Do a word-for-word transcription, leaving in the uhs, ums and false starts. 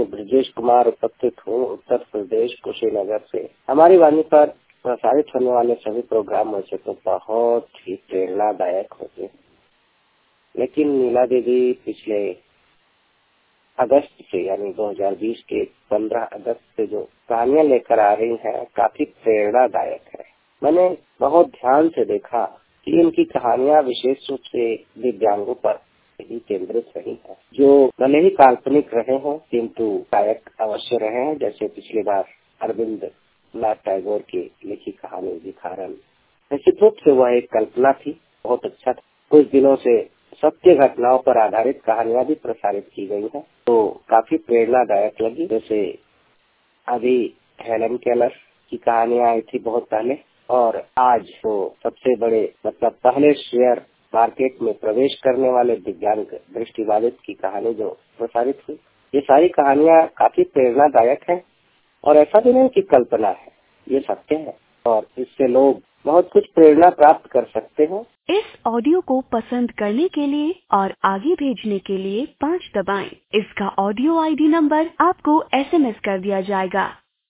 ब्रजेश कुमार उपस्थित हूँ उत्तर प्रदेश कुशीनगर से। हमारी वाणी पर प्रसारित होने वाले सभी प्रोग्राम वैसे तो बहुत ही प्रेरणादायक होते हैं, लेकिन नीला दीदी पिछले अगस्त से यानी दो हज़ार बीस के पंद्रह अगस्त से जो कहानियां लेकर आ रही हैं काफी प्रेरणादायक है। मैंने बहुत ध्यान से देखा कि इनकी कहानियां विशेष रूप से दिव्यांगों पर ही केंद्रित रही है, जो भले ही काल्पनिक रहे हों किंतु दायक अवश्य रहे हैं। जैसे पिछली बार अरविंद नाथ टैगोर की लिखी कहानी भिखारन, निश्चित रूप से वह एक कल्पना थी, बहुत अच्छा था। कुछ दिनों से सत्य घटनाओं पर आधारित कहानियां भी प्रसारित की गई हैं, तो काफी प्रेरणादायक लगी। जैसे अभी हेलन केलर की कहानियां आई थी बहुत पहले, और आज तो सबसे बड़े मतलब पहले शेयर मार्केट में प्रवेश करने वाले दिव्यांग दृष्टिबाधित की कहानी जो प्रसारित हुई, ये सारी कहानियां काफी प्रेरणादायक हैं। और ऐसा भी नहीं कि कल्पना है, ये सत्य है और इससे लोग बहुत कुछ प्रेरणा प्राप्त कर सकते हैं। इस ऑडियो को पसंद करने के लिए और आगे भेजने के लिए पाँच दबाएं। इसका ऑडियो आईडी नंबर आपको एसएमएस कर दिया जाएगा।